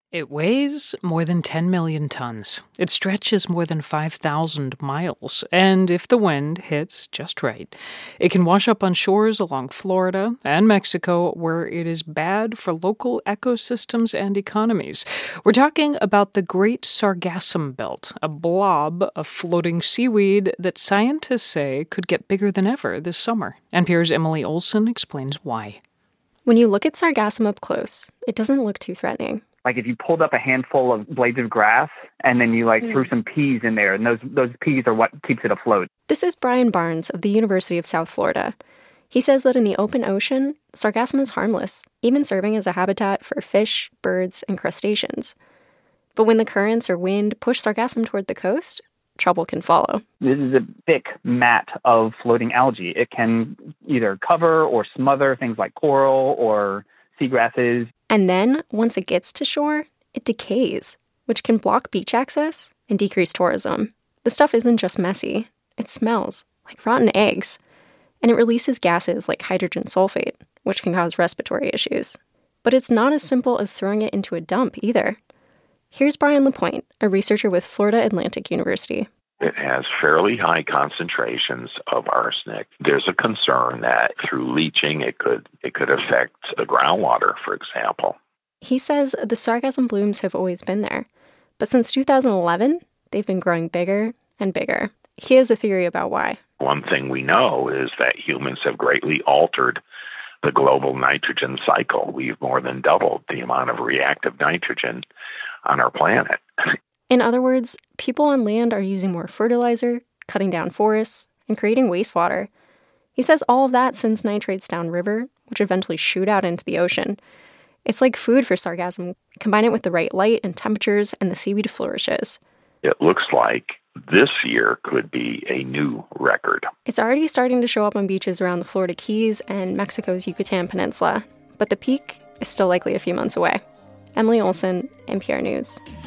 It weighs more than 10 million tons. It stretches more than 5,000 miles. And if the wind hits just right, it can wash up on shores along Florida and Mexico where it is bad for local ecosystems and economies. We're talking about the Great Sargassum Belt, a blob of floating seaweed that scientists say could get bigger than ever this summer. NPR's Emily Olson explains why. When you look at sargassum up close, it doesn't look too threatening. Like if you pulled up a handful of blades of grass and then you threw some peas in there, and those peas are what keeps it afloat. This is Brian Barnes of the University of South Florida. He says that in the open ocean, sargassum is harmless, even serving as a habitat for fish, birds, and crustaceans. But when the currents or wind push sargassum toward the coast, trouble can follow. This is a thick mat of floating algae. It can either cover or smother things like coral or seagrasses. And then, once it gets to shore, it decays, which can block beach access and decrease tourism. The stuff isn't just messy. It smells like rotten eggs. And it releases gases like hydrogen sulfate, which can cause respiratory issues. But it's not as simple as throwing it into a dump either. Here's Brian LaPointe, a researcher with Florida Atlantic University. It has fairly high concentrations of arsenic. There's a concern that through leaching, it could affect the groundwater, for example. He says the sargassum blooms have always been there, but since 2011, they've been growing bigger and bigger. He has a theory about why. One thing we know is that humans have greatly altered the global nitrogen cycle. We've more than doubled the amount of reactive nitrogen on our planet. In other words, people on land are using more fertilizer, cutting down forests, and creating wastewater. He says all of that sends nitrates downriver, which eventually shoot out into the ocean. It's like food for sargassum. Combine it with the right light and temperatures, and the seaweed flourishes. It looks like this year could be a new record. It's already starting to show up on beaches around the Florida Keys and Mexico's Yucatan Peninsula, but the peak is still likely a few months away. Emily Olson, NPR News.